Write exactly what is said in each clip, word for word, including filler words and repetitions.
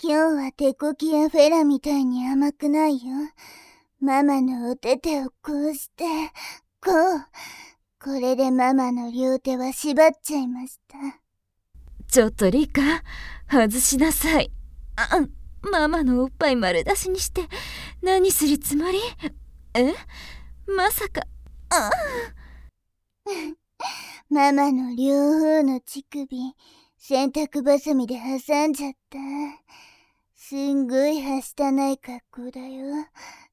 今日は手こきやフェラみたいに甘くないよ。ママのお手手をこうして、こう。これでママの両手は縛っちゃいました。 ちょっとリカ、外しなさい。あ、ママのおっぱい丸出しにして何するつもり？え？まさか。あママの両方の乳首、洗濯バサミで挟んじゃった。すんごいはしたない格好だよ。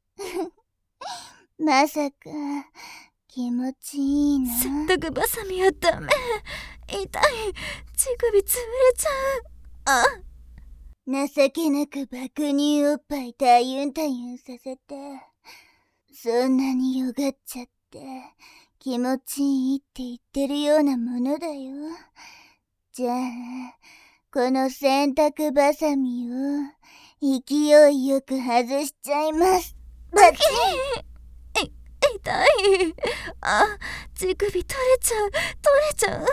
まさか、気持ちいいな。 洗濯バサミはダメ。痛い。乳首潰れちゃう。あ。 情けなく爆乳おっぱいたゆんたゆんさせて、そんなによがっちゃって気持ちいいって言ってるようなものだよ。じゃあこの洗濯バサミを勢いよく外しちゃいます。バキッ。い痛い。あ、乳首取れちゃう取れちゃう。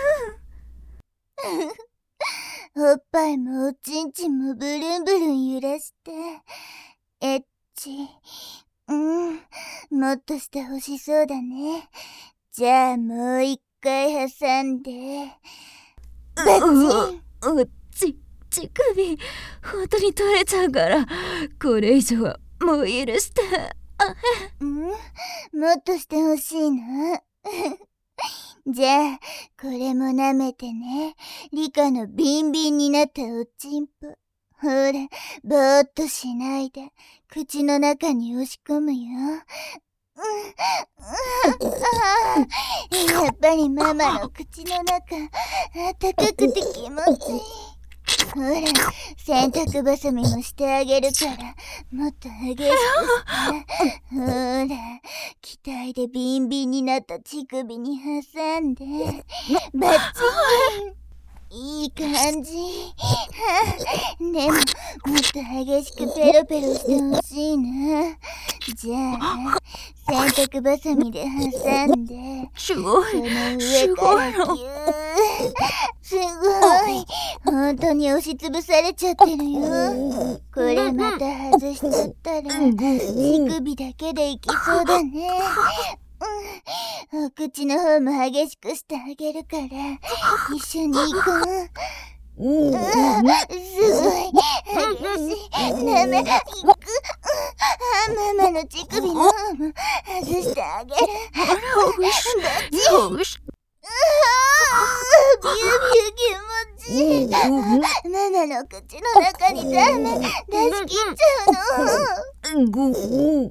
おっぱいもおちんちんもブルンブルン揺らして、エッチ。うん、もっとしてほしそうだね。じゃあもう一回挟んで。バチン。 う、う、ち、乳首、本当に取れちゃうから、これ以上はもう許して。あ、 うん、もっとしてほしいな。じゃあ、これも舐めてね。リカのビンビンになったおちんぽ。ほら、ぼーっとしないで、口の中に押し込むよ。うん、やっぱりママの口の中、あったかくて気持ちいい。ほら、洗濯バサミもしてあげるから、もっと激しくして。ほら、機体でビンビンになった乳首に挟んで、バッチン。いい感じ。でも、もっと激しくペロペロしてほしいな。じゃあ、洗濯バサミで挟んで、 すごい。 その上からギュー。すごい。本当に押しつぶされちゃってるよ。これまた外しちゃったら、乳首だけでいきそうだね。うん、お口の方も激しくしてあげるから、一緒に行こう。うわ、すごい激しい。なめ、行く。ママの乳首の方も外してあげる。バチン。ビュービュー気持ちいい。ママの口の中にダメ出し切っちゃうの。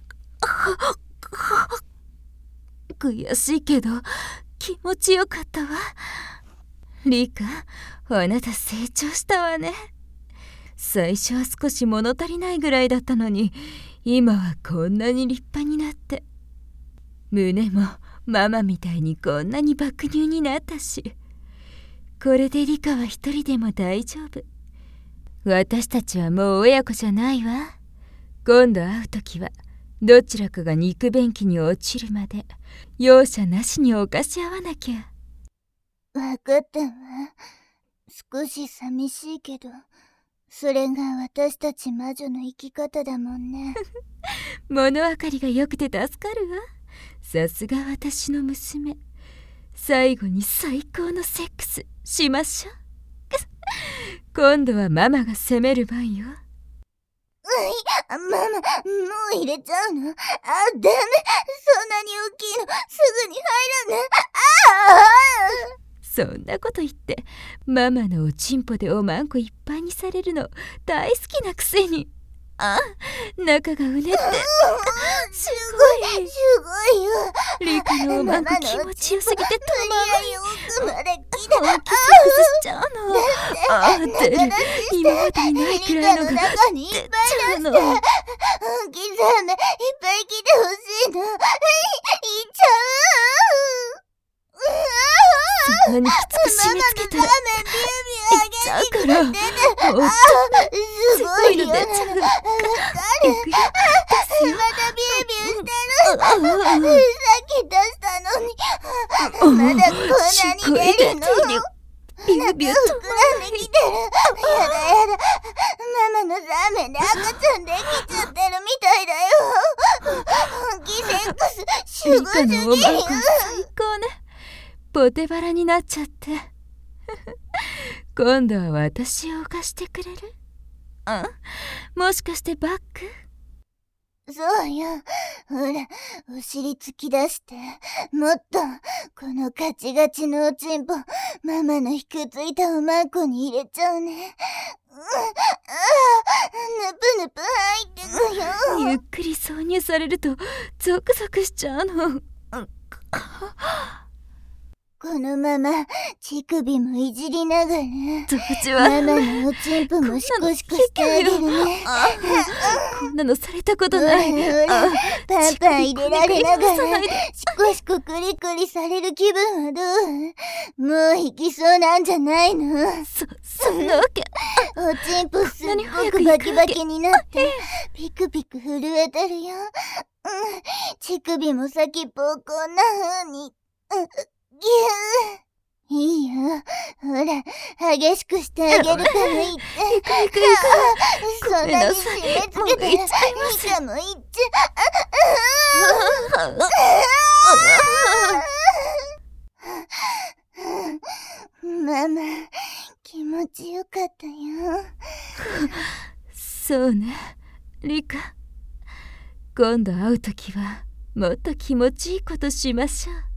悔しいけど気持ちよかったわ。リカ、あなた成長したわね。最初は少し物足りないぐらいだったのに、今はこんなに立派になって、胸もママみたいにこんなに爆乳になったし、これでリカは一人でも大丈夫。私たちはもう親子じゃないわ。今度会うときはどちらかが肉便器に落ちるまで容赦なしに犯し合わなきゃ。 わかったわ。少し寂しいけど、それが私たち魔女の生き方だもんね。 物分かりが良くて助かるわ。さすが私の娘。最後に最高のセックスしましょう。今度はママが攻める番よ。 ママ、もう入れちゃうの？あ、ダメ。そんなに大きいの、すぐに入らない。ああ！ そんなこと言って、ママのおちんぽでおまんこいっぱいにされるの大好きなくせに。あ、中がうねって。 すごい、すごいよ。 リカのおまんこ気持ちよすぎてたまらない。 奥まで来て、 本気で崩しちゃうの。ああ、出る。今までにないくらいのが出ちゃうの。 大きさめ、いっぱい来てほしいの。いっちゃう。 そんなにきつく締め付けたらいっちゃうから。もうすごいよ。 出ちゃう。 わかる。またビュービューしてる。さっき出したのに、まだこんなに出るの？ ビュービューと膨らんできてる。やだやだ。マ雨で赤ちゃんできちゃってるみたいだよ。本気セックスすリごすぎるよ。 カのおまんこ最高ね。ポテバラになっちゃって今度は私を犯してくれる？うん？もしかしてバック？ そうよ。ほら、お尻突き出して、もっと、このガチガチのおちんぽ、ママのひくついたおまんこに入れちゃうね。うん、ああ、ぬぷぬぷ入ってくよ。 ゆっくり挿入されるとゾクゾクしちゃうの。 このまま、乳首もいじりながら、 当時はママのおちんぽもシコシコしてあげるね。 こんなのされたことない。 ほら、 あパンパン入れられながら乳首こりこりさないで、 シコシコクリクリされる気分はどう？もう引きそうなんじゃないの？ そそんなわけ。 おちんぽすっ何早ごくくバキバ行くわけキになって、ピクピク震えてるよ。うん、乳首も先っぽをこんな風に、うん、ぎゅー。いいよ。ほら、激しくしてあげるから言って。 行く行く行く。 そんなに締め付けたら、 ごめんなさいもう行っちゃいますリカも言っちゃう。ママ、気持ちよかったよ。 そうね、リカ。今度会うときはもっと気持ちいいことしましょう。